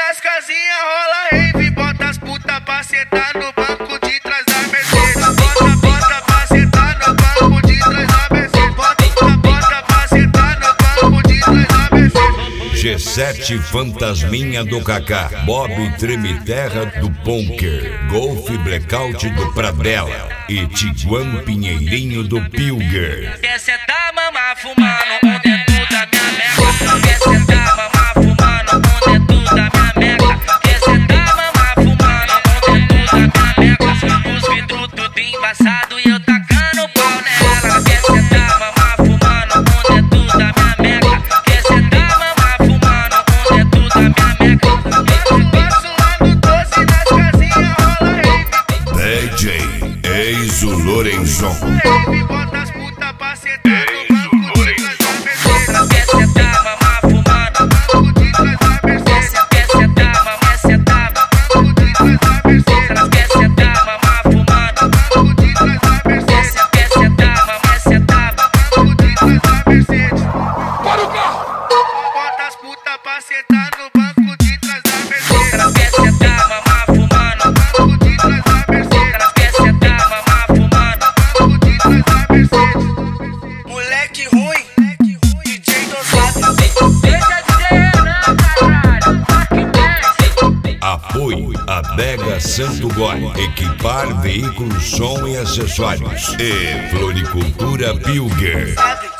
nas casinhas rola rave. Bota as puta pra sentar no banco de trás da Mercedes. Bota pra sentar no banco de trás da Mercedes. Bota pra sentar no banco de trás da Mercedes. G7 Fantasminha do Kaká, Bob Tremiterra do Ponker, Golf Blackout do Pradella e Tiguan Pinheirinho do Pilger. Quer sentar, mamar, fumando um dentro da minha meca. Quer sentar, mamar, fumando um dentro da minha meca. Quer sentar, mamar, fumando um dentro da minha meca. Os vidros tudo embaçado e eu tacando pau nela. Quer sentar, mamar, fumando um dentro da minha meca. Quer sentar, mamar, fumando um dentro da minha meca. Passo lá no 12 nas casinhas rola rave. DJ Eizo Lorenzon. Bota as puta pra sentar no banco de trás da Mercedes. Quer sentar, mamar, fumando um Banco de trás da Mercedes. quer sentar, mamar, sentar. Banco de trás da Mercedes. Quer sentar, mamar, fumando. Banco de trás da Mercedes. Quer sentar, mamar, sentar. Banco de trás da Mercedes. Para o carro! Bota as puta pra sentar no banco de trás da Mercedes. Quer sentar, mamar, fumando. Banco de trás da Mercedes. Quer sentar, mamar, fumando. Banco de trás da Mercedes. Moleque ruim, DJ dosado. Deixa de ser não, caralho. Apoio Adega Santo Gole, Equipar Veículos, Som e Acessórios e Floricultura Pilger.